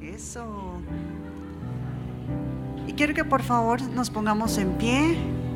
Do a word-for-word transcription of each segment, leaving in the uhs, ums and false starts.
Eso. Y quiero que por favor nos pongamos en pie.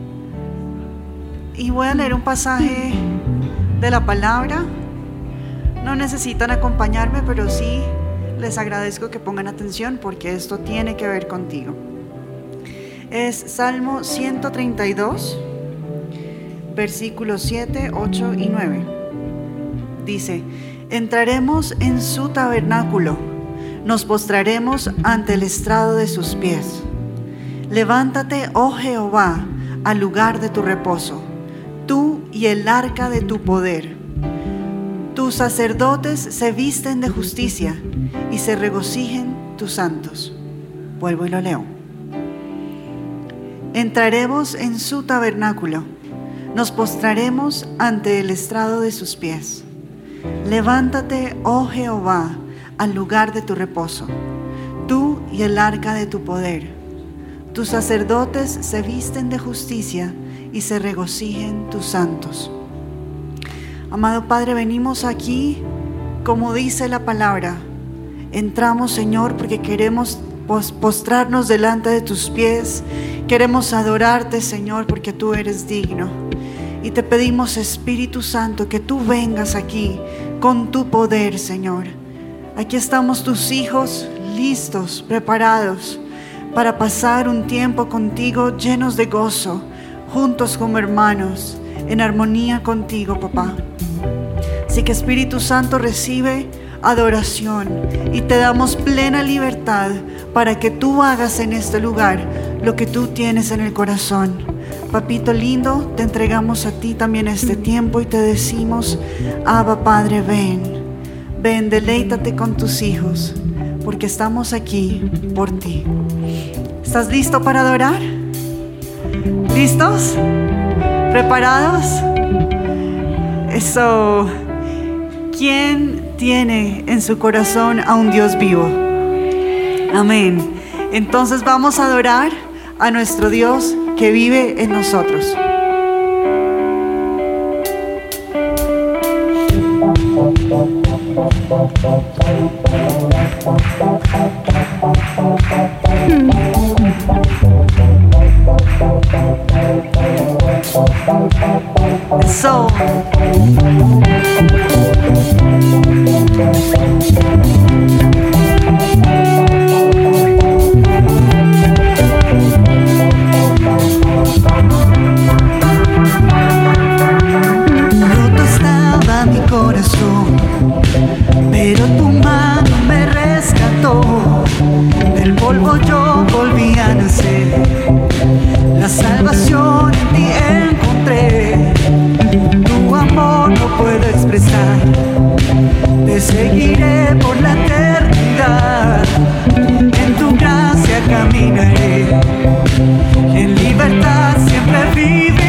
Y voy a leer un pasaje de la palabra. No necesitan acompañarme, pero sí les agradezco que pongan atención porque esto tiene que ver contigo. Es Salmo ciento treinta y dos, versículos siete, ocho y nueve. Dice: entraremos en su tabernáculo, nos postraremos ante el estrado de sus pies. Levántate, oh Jehová, al lugar de tu reposo, tú y el arca de tu poder. Tus sacerdotes se visten de justicia y se regocijen tus santos. Vuelvo y lo leo. Entraremos en su tabernáculo, nos postraremos ante el estrado de sus pies. Levántate, oh Jehová, al lugar de tu reposo, tú y el arca de tu poder. Tus sacerdotes se visten de justicia y se regocijen tus santos. Amado Padre, venimos aquí, como dice la palabra. Entramos, Señor, porque queremos postrarnos delante de tus pies. Queremos adorarte, Señor, porque tú eres digno. Y te pedimos, Espíritu Santo, que tú vengas aquí con tu poder, Señor. Aquí estamos tus hijos, listos, preparados para pasar un tiempo contigo llenos de gozo, juntos como hermanos, en armonía contigo, papá. Así que, Espíritu Santo, recibe adoración y te damos plena libertad para que tú hagas en este lugar lo que tú tienes en el corazón. Papito lindo, te entregamos a ti también este tiempo y te decimos: Abba Padre, ven, ven, deleítate con tus hijos, porque estamos aquí por ti. ¿Estás listo para adorar? ¿Listos? ¿Preparados? Eso. ¿Quién tiene en su corazón a un Dios vivo? Amén. Entonces vamos a adorar a nuestro Dios que vive en nosotros. Eso. Roto estaba mi corazón, pero tu mano me rescató. Del polvo yo volví a nacer, la salvación en ti encontré. Tu amor no puedo expresar, te seguiré por la eternidad. En tu gracia caminaré, en libertad siempre viviré.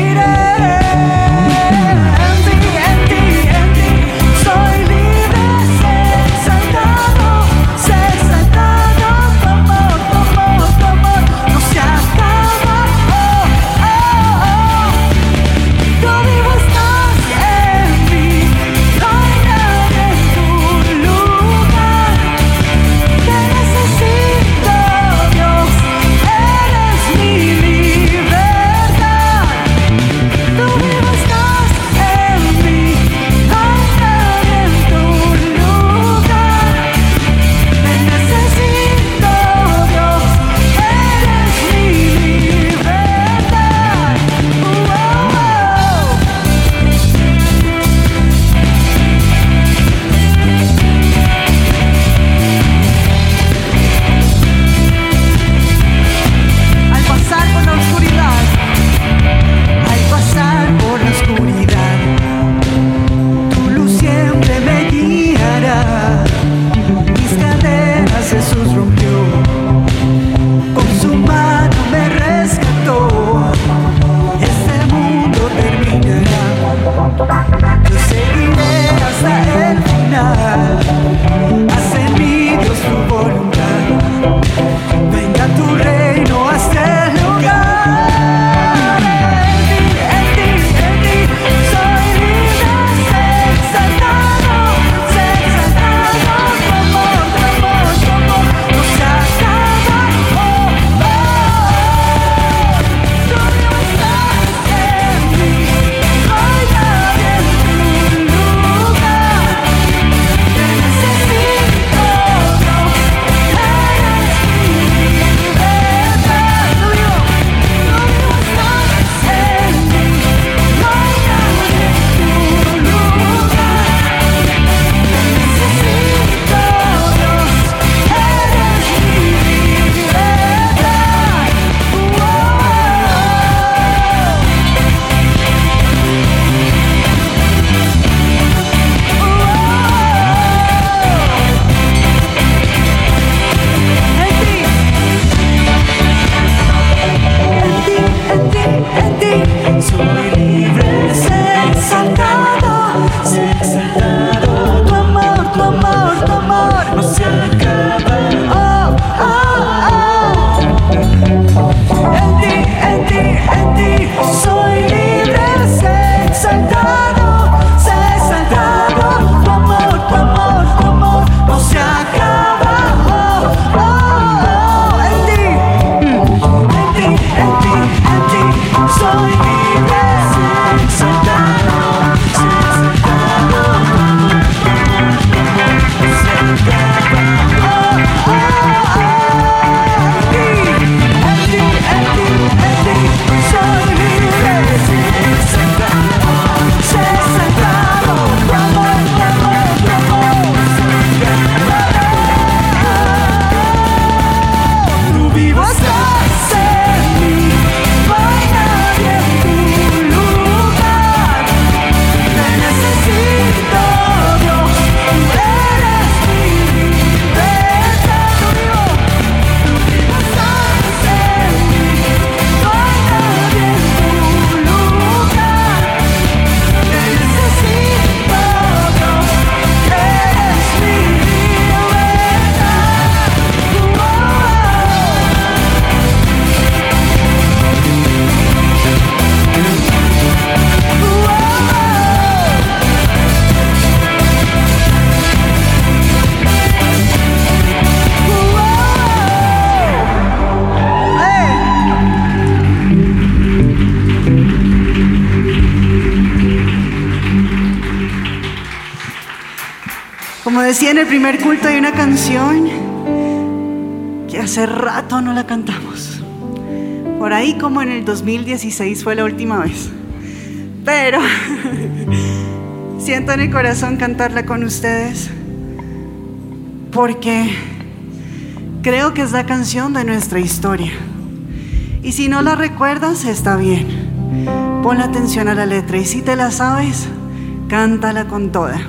decía en el primer culto, hay una canción que hace rato no la cantamos. Por ahí como en el dos mil dieciséis fue la última vez. Pero siento en el corazón cantarla con ustedes porque creo que es la canción de nuestra historia. Y si no la recuerdas, está bien. Pon atención a la letra y si te la sabes, cántala con toda.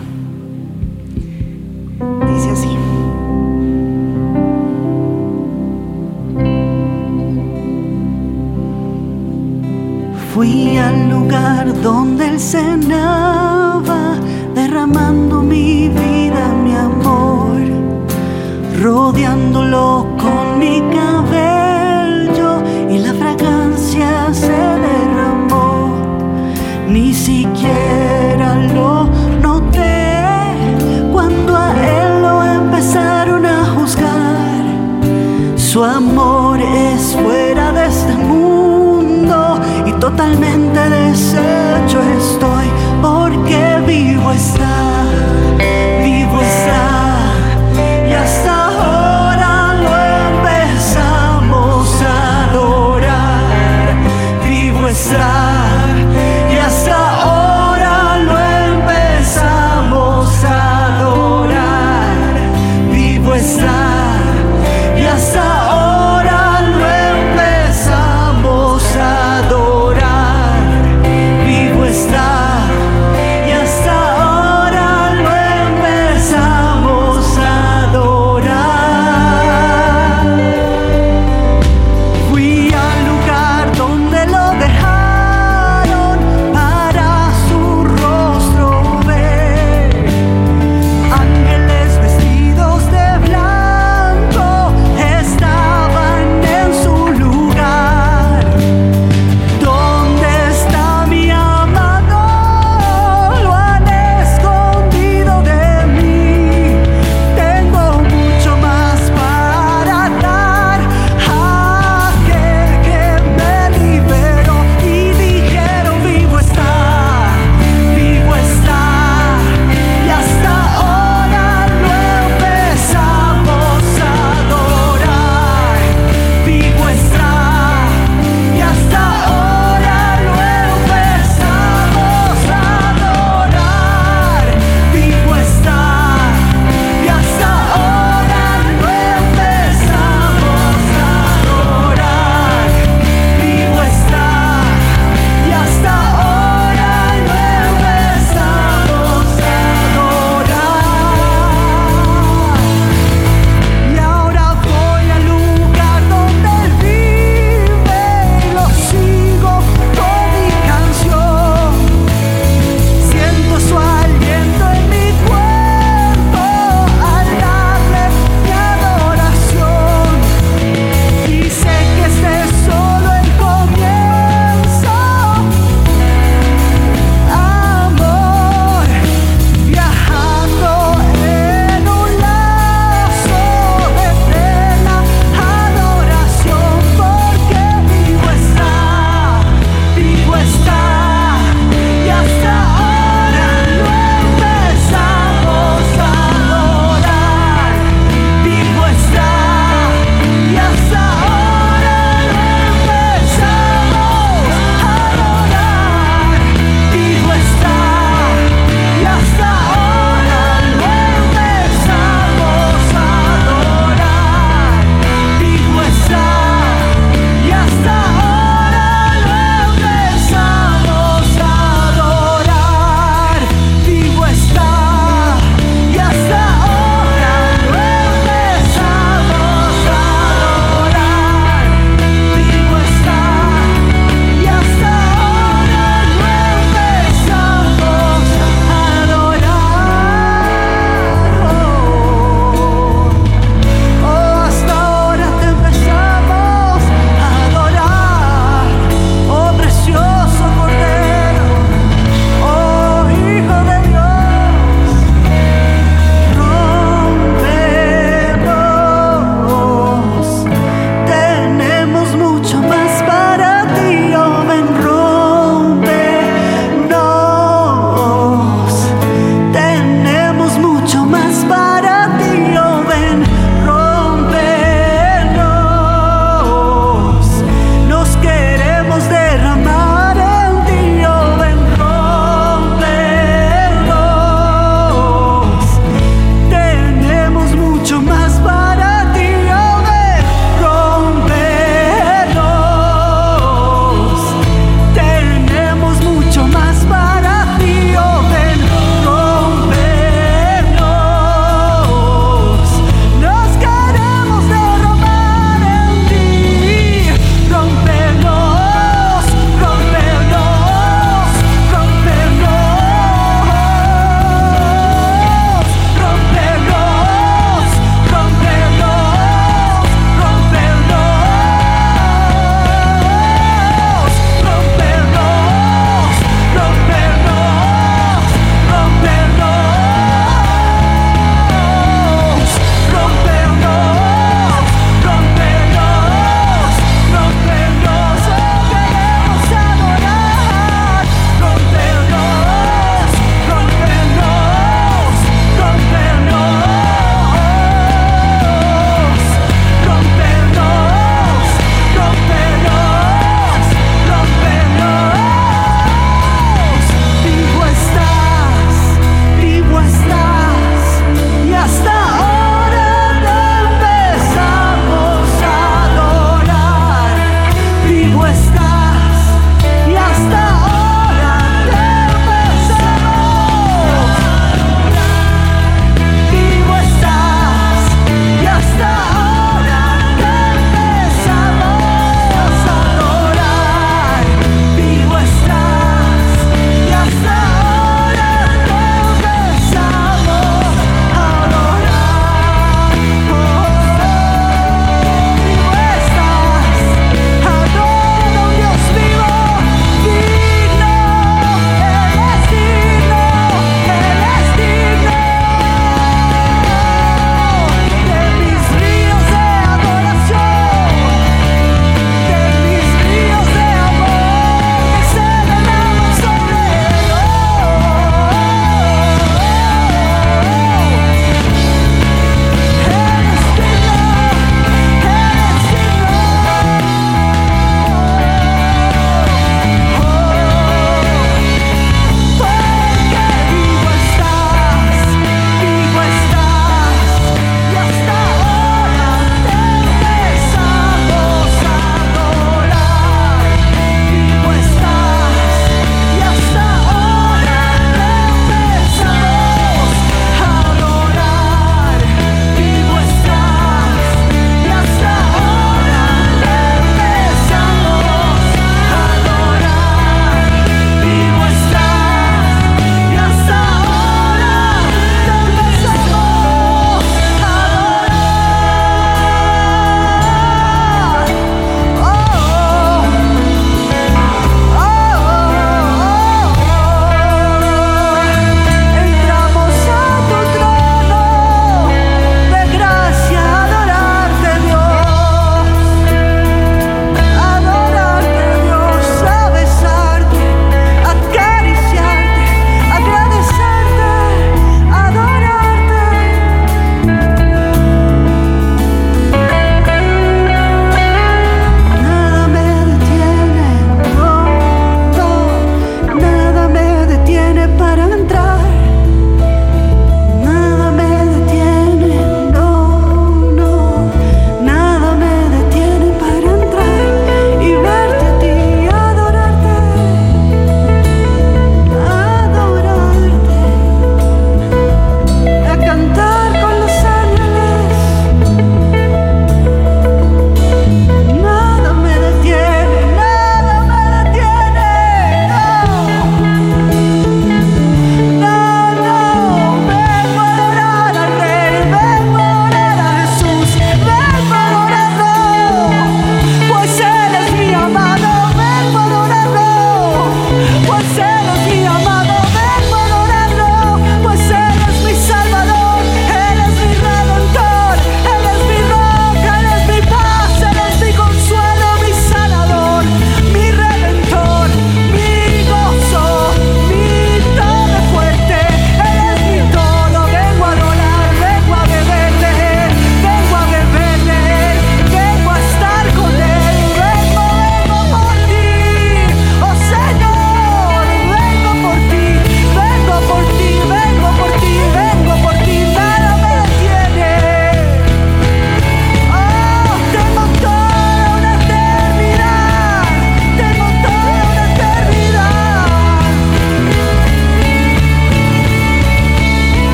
Dice así. Fui al lugar donde Él cenaba, derramando mi vida, mi amor, rodeándolo con mi cabello y la fragancia se derramó. Ni siquiera lo noté cuando a Él lo empezaron a juzgar. Su amor es fuera de este mundo y totalmente deshecho estoy, porque vivo está, vivo está, y hasta ahora lo empezamos a adorar. Vivo está, y hasta ahora lo empezamos a adorar. Vivo está, y hasta ahora lo empezamos a adorar. Vivo está, y hasta ahora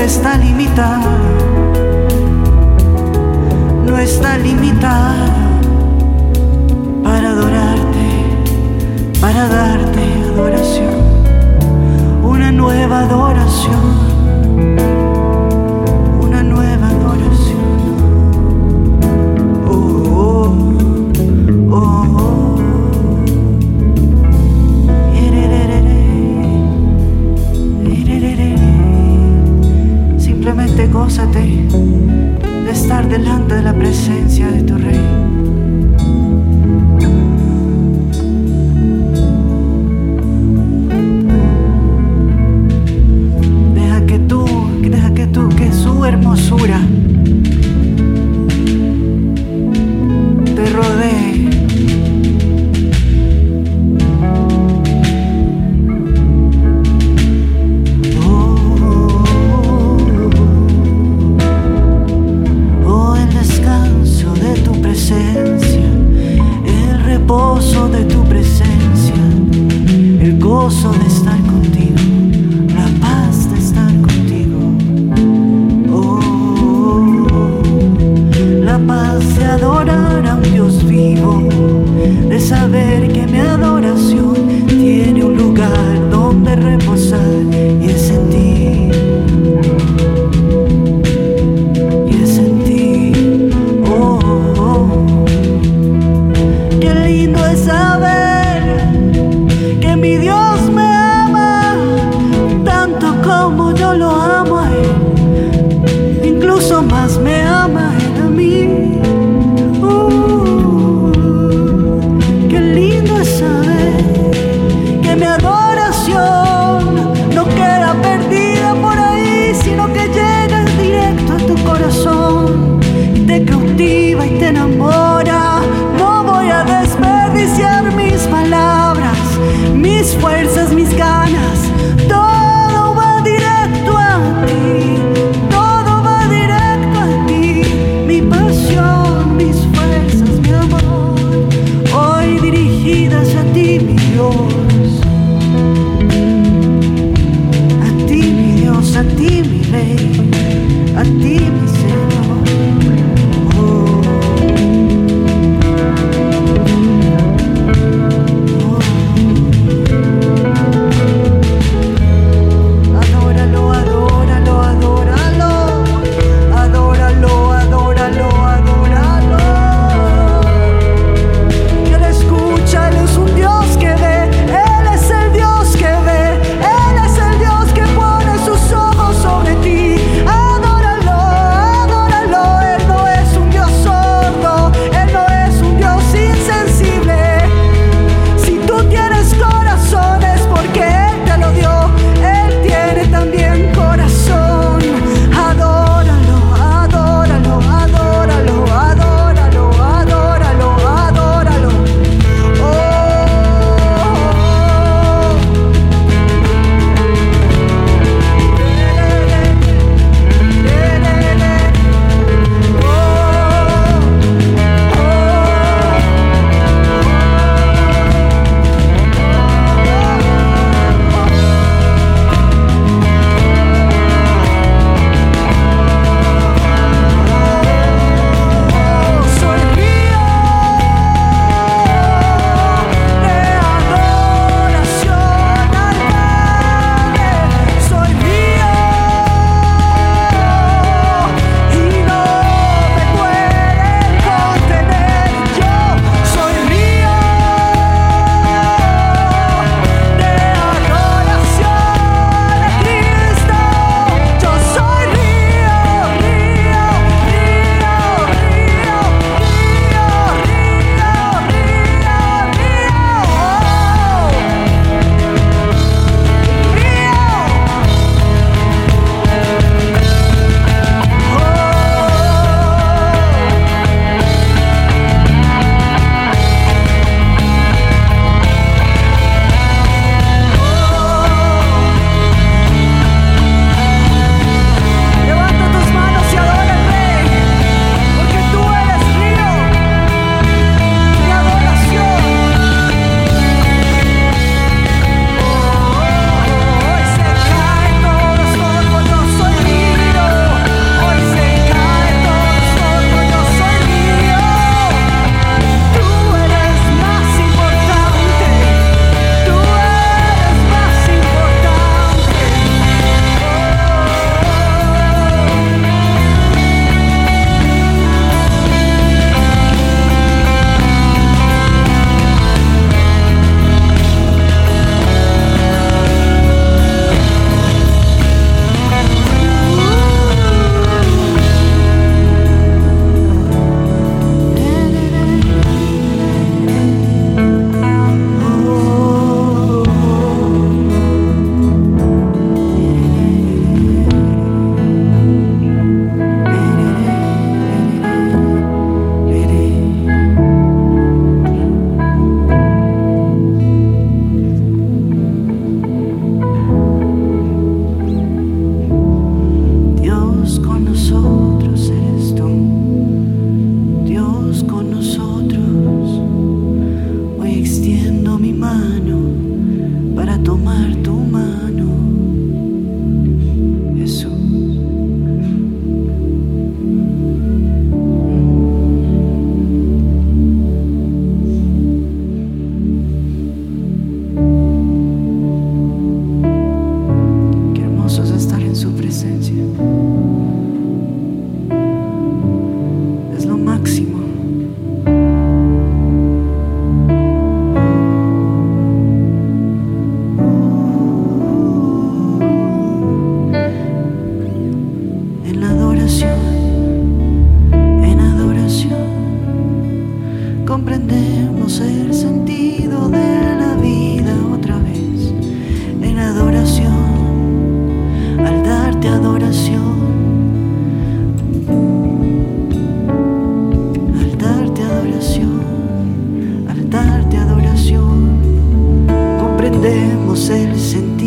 está limitado, no está limitado para adorarte, para darte adoración, una nueva adoración, una nueva adoración. Oh, oh, oh, oh. Simplemente gózate de estar delante de la presencia de tu Rey. Deja que tú, deja que tú, que su hermosura te rodee. El reposo de tu presencia, el gozo de estar contigo, la paz de estar contigo. Oh, la paz de adorar a un Dios vivo, de saber que mi adoración tiene un lugar donde reposar, y es en ti. Y es en ti. Oh, oh. Qué lindo es saber que mi Dios me ama tanto como yo lo amo a Él, incluso más me ama Él a mí. Uh, qué lindo es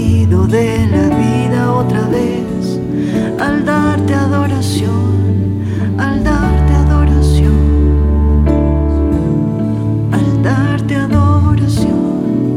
sentido de la vida otra vez al darte adoración, al darte adoración, al darte adoración.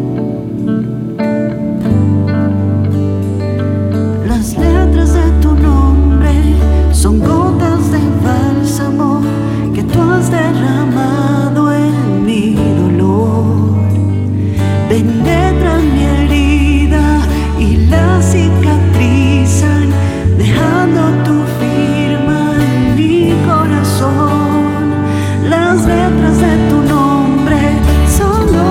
Las letras de tu nombre son gotas de bálsamo que tú has derramado en mi dolor. Penetran mi herida y la cicatrizan, dejando tu firma en mi corazón. Las letras de tu nombre son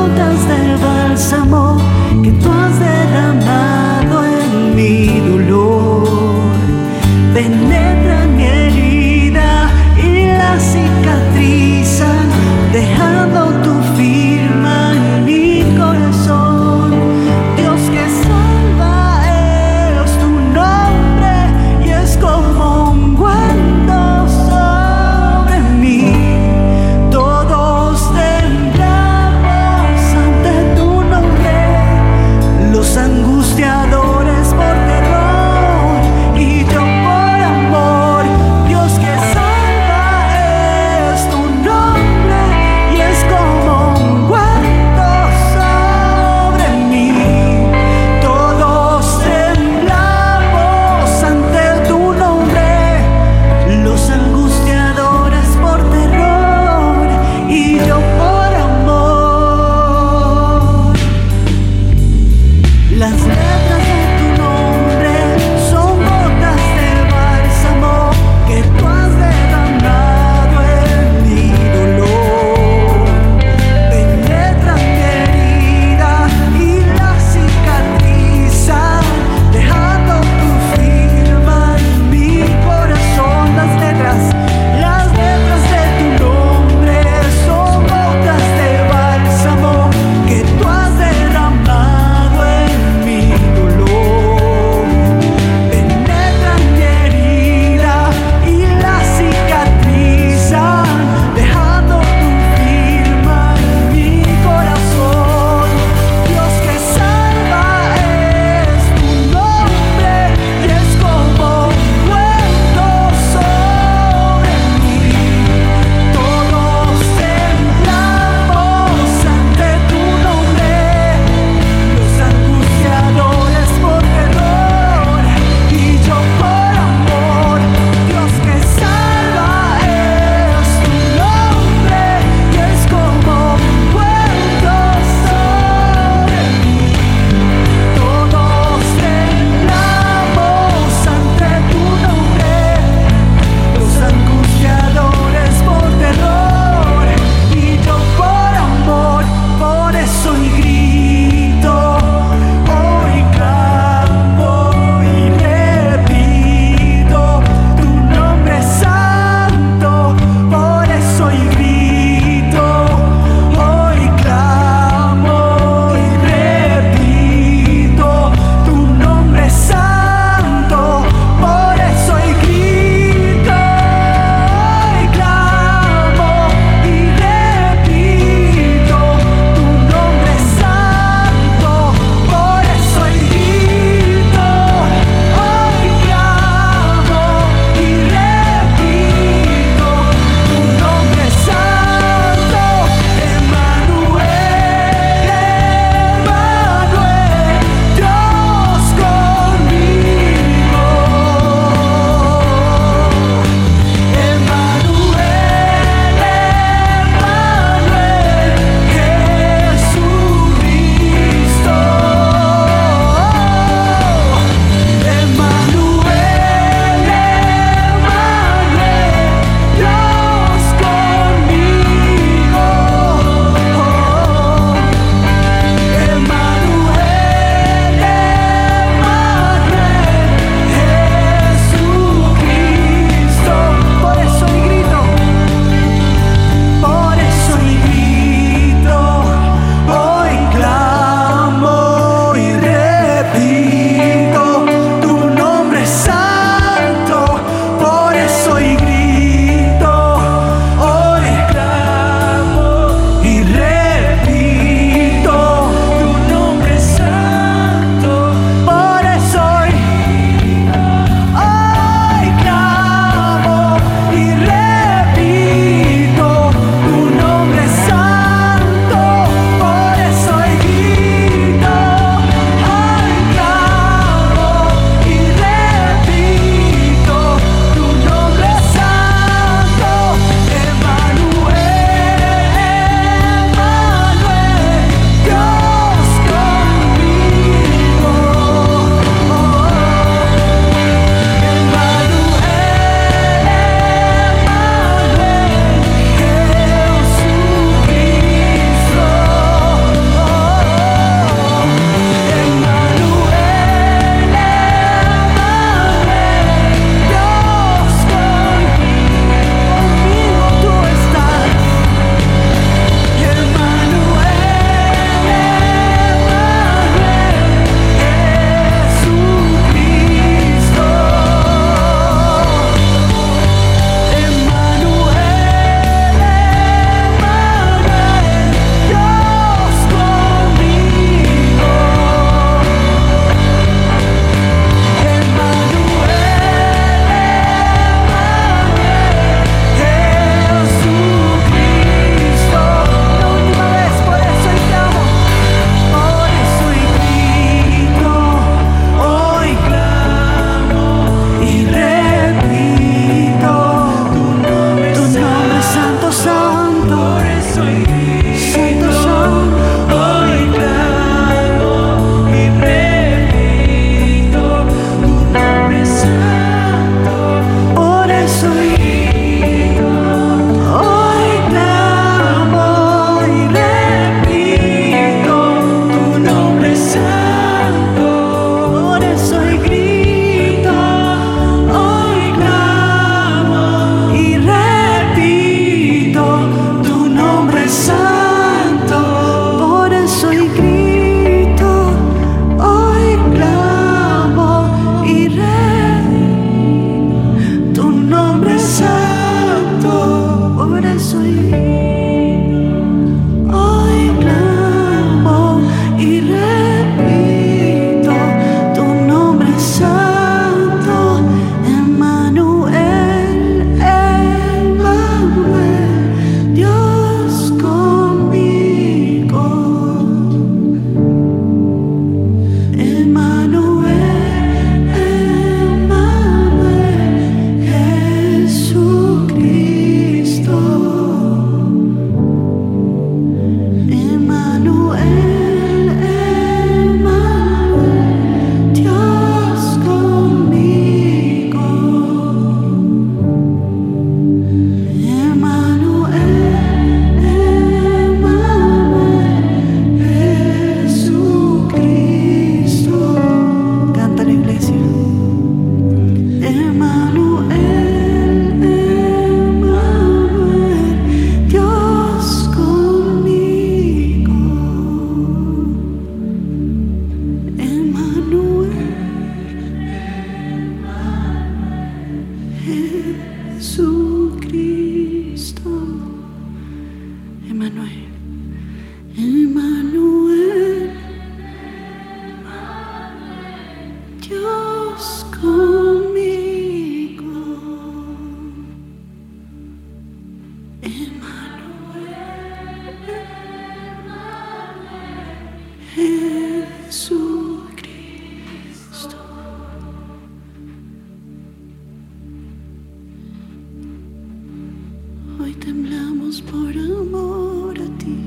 por amor a ti.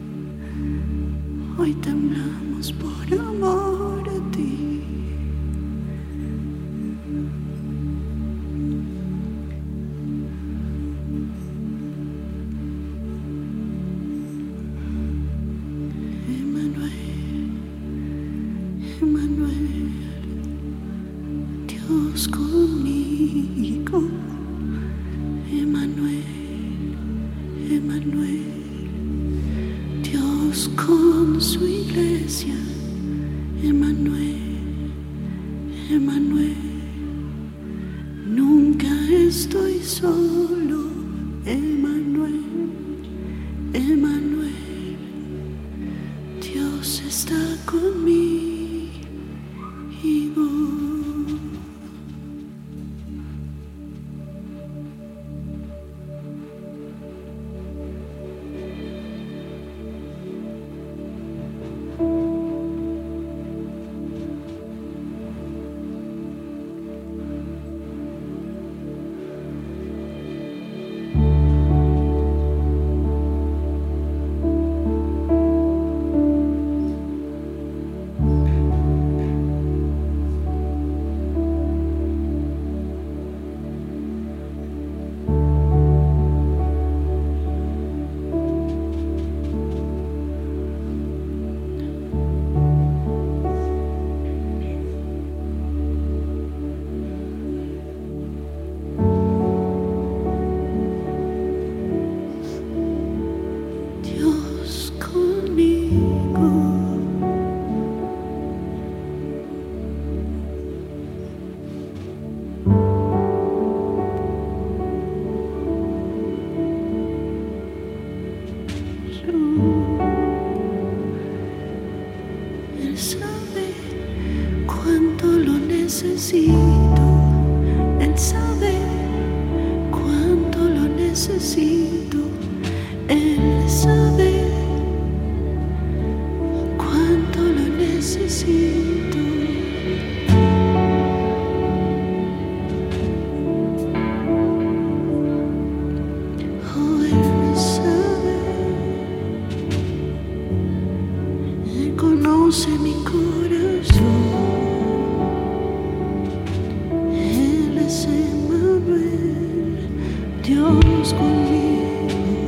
Hoy temblamos por amor a ti. Emmanuel, Dios conmigo. Emmanuel, Emmanuel, Dios con su iglesia. Emmanuel, Emmanuel, nunca estoy solo. Emmanuel, Emmanuel, Dios está conmigo. Él sabe cuánto lo necesito. Él sabe cuánto lo necesito. Él sabe cuánto lo necesito. Oh, Él sabe. Él conoce mi corazón. Él es Emmanuel, Dios conmigo.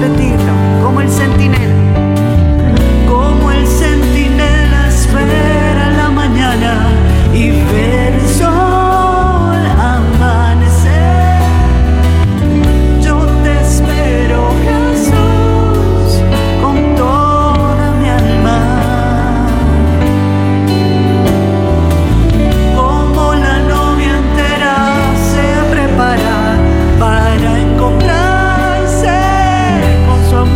repetirlo, como el centinela, como el centinela espera la mañana y ver el sol amanecer. Yo te espero, Jesús, con toda mi alma. Como la novia entera se prepara para encontrarse con su amor.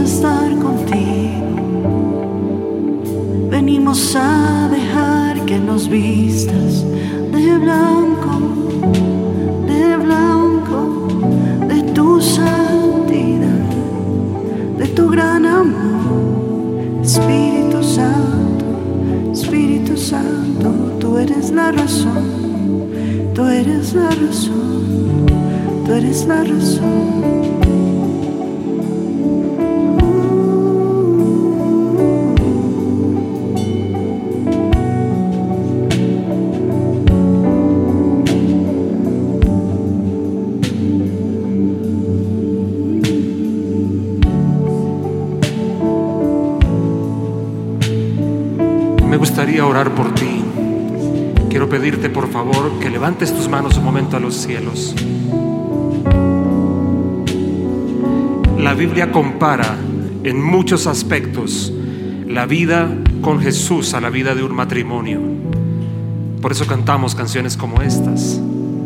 estar contigo. Venimos a dejar que nos vistas de blanco, de blanco, de tu santidad, de tu gran amor. Espíritu Santo, Espíritu Santo, tú eres la razón, tú eres la razón, tú eres la razón. Me gustaría orar por ti. Quiero pedirte por favor que levantes tus manos un momento a los cielos. La Biblia compara en muchos aspectos la vida con Jesús a la vida de un matrimonio. Por eso cantamos canciones como estas.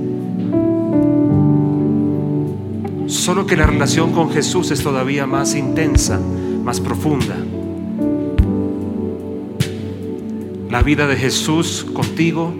Solo que la relación con Jesús es todavía más intensa, más profunda. La vida de Jesús contigo,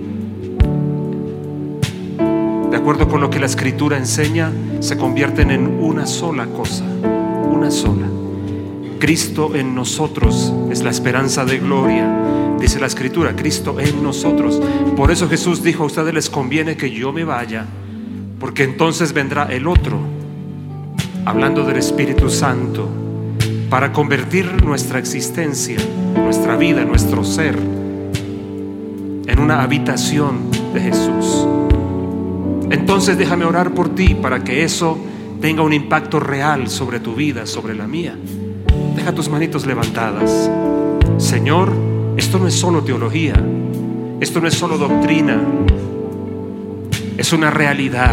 de acuerdo con lo que la Escritura enseña, se convierten en una sola cosa, una sola. Cristo en nosotros es la esperanza de gloria, dice la Escritura, Cristo en nosotros. Por eso Jesús dijo: a ustedes les conviene que yo me vaya, porque entonces vendrá el otro, hablando del Espíritu Santo, para convertir nuestra existencia, nuestra vida, nuestro ser en una habitación de Jesús. Entonces déjame orar por ti para que eso tenga un impacto real sobre tu vida, sobre la mía. Deja tus manitos levantadas. Señor, esto no es solo teología, esto no es solo doctrina, es una realidad.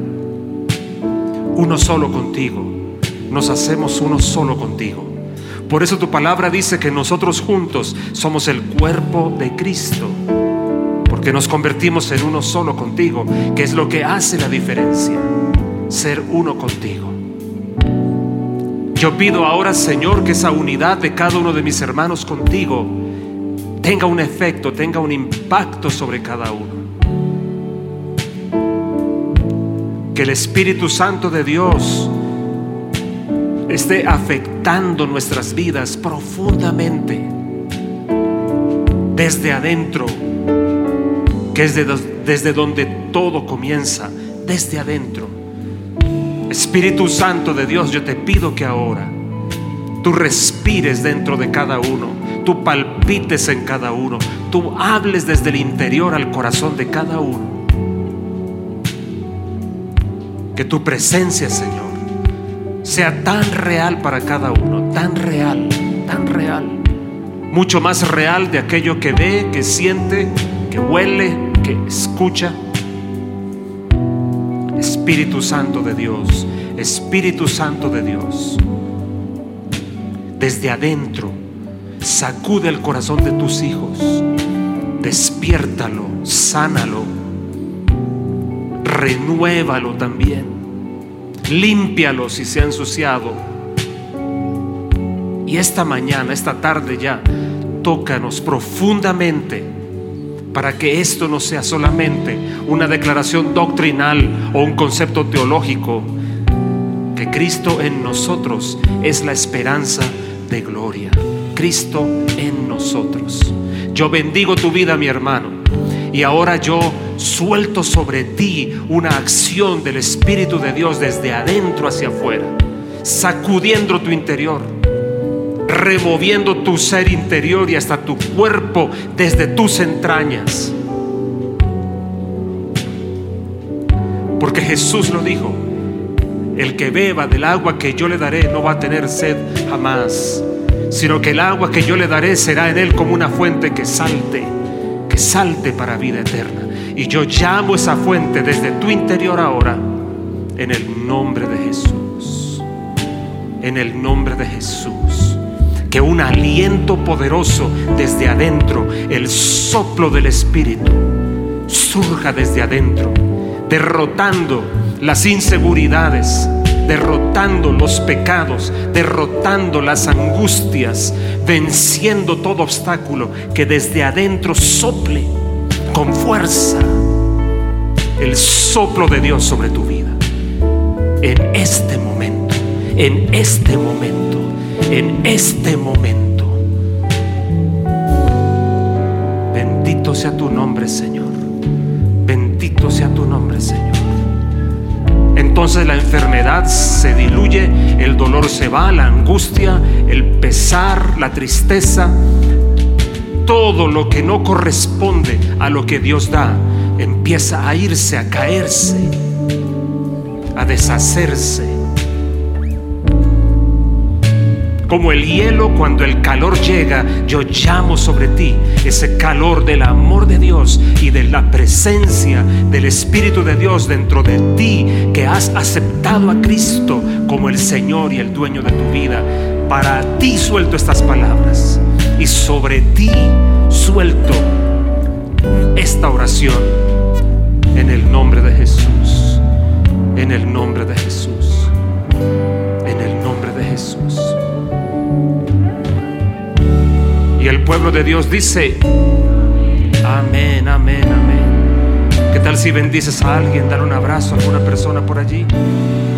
Uno solo contigo, nos hacemos uno solo contigo. Por eso tu palabra dice que nosotros juntos somos el cuerpo de Cristo, porque nos convertimos en uno solo contigo, que es lo que hace la diferencia, ser uno contigo. Yo pido ahora, Señor, que esa unidad de cada uno de mis hermanos contigo tenga un efecto, tenga un impacto sobre cada uno. Que el Espíritu Santo de Dios esté afectando nuestras vidas profundamente, desde adentro, que es de, desde donde todo comienza, desde adentro. Espíritu Santo de Dios, yo te pido que ahora tú respires dentro de cada uno, tú palpites en cada uno, tú hables desde el interior al corazón de cada uno. Que tu presencia, Señor, sea tan real para cada uno, tan real, tan real, mucho más real de aquello que ve, que siente, que huele, que escucha. Espíritu Santo de Dios, Espíritu Santo de Dios, desde adentro sacude el corazón de tus hijos, despiértalo, sánalo, renuévalo también, límpialo si se ha ensuciado. Y esta mañana, esta tarde ya, tócanos profundamente, para que esto no sea solamente una declaración doctrinal o un concepto teológico, que Cristo en nosotros es la esperanza de gloria. Cristo en nosotros. Yo bendigo tu vida, mi hermano, y ahora yo suelto sobre ti una acción del Espíritu de Dios desde adentro hacia afuera, sacudiendo tu interior, removiendo tu ser interior y hasta tu cuerpo desde tus entrañas. Porque Jesús lo dijo: el que beba del agua que yo le daré no va a tener sed jamás, sino que el agua que yo le daré será en él como una fuente que salte, que salte para vida eterna. Y yo llamo esa fuente desde tu interior ahora, en el nombre de Jesús, en el nombre de Jesús. Que un aliento poderoso desde adentro, el soplo del Espíritu, surja desde adentro, derrotando las inseguridades, derrotando los pecados, derrotando las angustias, venciendo todo obstáculo, que desde adentro sople con fuerza el soplo de Dios sobre tu vida. En este momento, en este momento, en este momento. Bendito sea tu nombre, Señor. Bendito sea tu nombre, Señor. Entonces la enfermedad se diluye, el dolor se va, la angustia, el pesar, la tristeza, todo lo que no corresponde a lo que Dios da, empieza a irse, a caerse, a deshacerse. Como el hielo cuando el calor llega, yo llamo sobre ti ese calor del amor de Dios y de la presencia del Espíritu de Dios dentro de ti, que has aceptado a Cristo como el Señor y el dueño de tu vida. Para ti suelto estas palabras y sobre ti suelto esta oración en el nombre de Jesús, en el nombre de Jesús, en el nombre de Jesús. Y el pueblo de Dios dice: amén, amén, amén. ¿Qué tal si bendices a alguien? Dar un abrazo a alguna persona por allí.